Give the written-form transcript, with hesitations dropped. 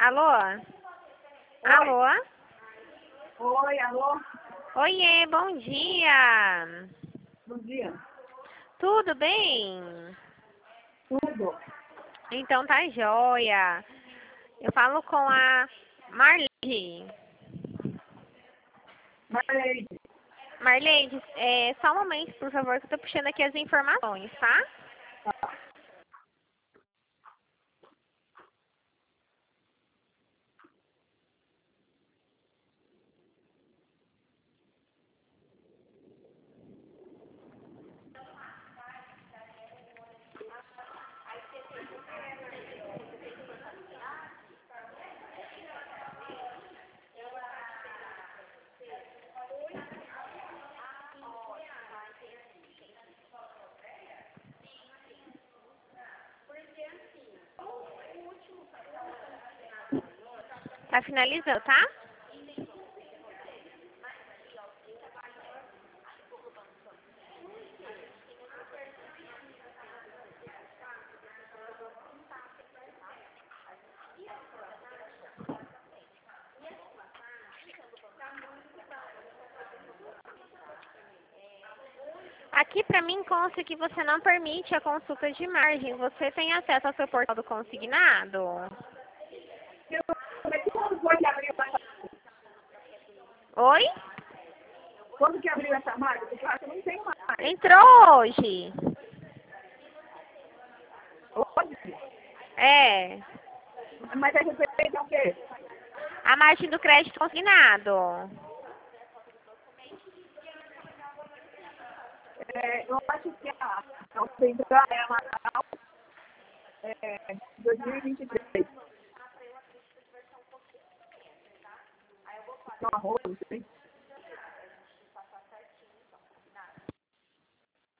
Alô? Oi. Alô? Oi, alô? Oiê, bom dia. Bom dia. Tudo bem? Tudo. Então tá joia. Eu falo com a Marleide. Marleide. Marleide, só um momento, por favor, que eu tô puxando aqui as informações, tá? Tá. Tá finalizando, tá? Aqui pra mim consta que você não permite a consulta de margem. Você tem acesso ao seu portal do consignado? Como é que quando foi que abriu essa marca? Oi? Quando que abriu essa marca? Porque eu acho que eu não tenho mais. Entrou hoje. Hoje? É. Mas é referente ao quê? A margem do crédito consignado. Eu acho que a central é a Natal 2023. Não, arroz, não sei.